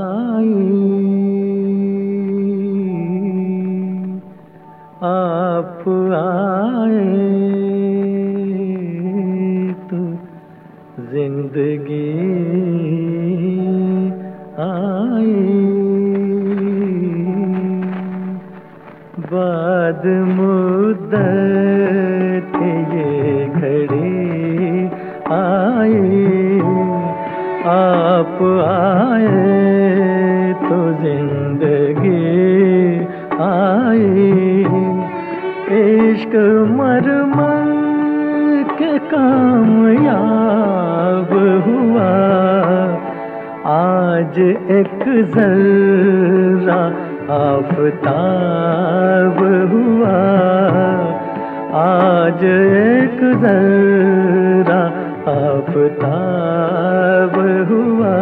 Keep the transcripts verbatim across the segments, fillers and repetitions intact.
आई आप आए तो जिंदगी आई। बाद मुद्दत ये घड़ी आई आप आए तो जिंदगी आई। इश्क मरमर के कामयाब हुआ आज एक जर्रा आफताब हुआ आज एक जर्रा आफताब हुआ।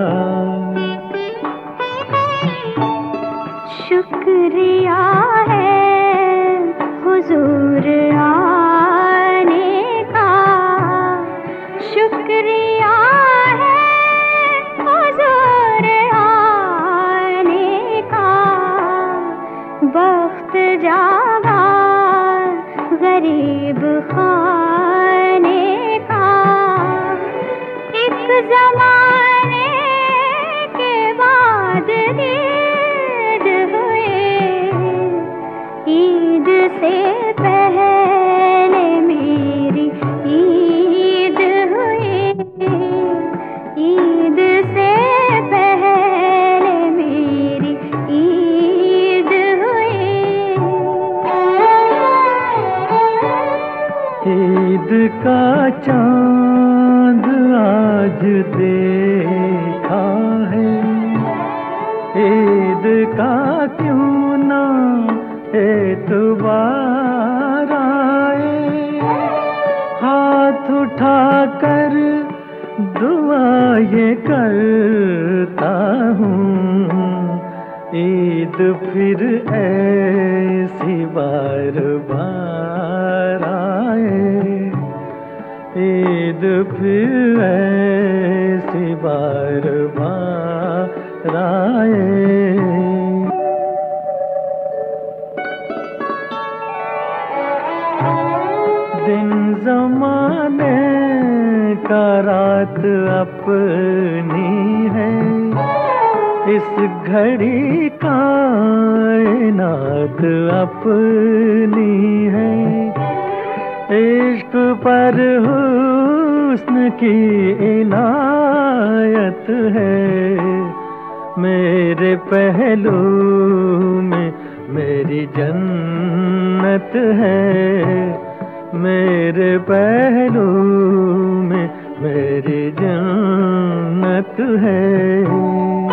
शुक्रिया है हुजूर आने का, शुक्रिया है हुजूर आने का। वक्त जागा गरीब खाने का, एक जमाने के बाद ईद हुए, ईद से पहले मेरी ईद हुई, ईद से पहले मेरी ईद हुई। ईद का चांद आज देखा है, ईद का क्यों ना एतबार आए। हाथ उठाकर दुआ ये करता हूँ, ईद फिर ऐसी बार बार आए, ईद फिर ऐसी बार बार आए। दिन ज़माने का रात अपनी है, इस घड़ी कायनात अपनी है। इश्क पर हुस्न की इनायत है, मेरे पहलू में मेरी जन्नत है, मेरे पहलू में मेरी जन्नत है।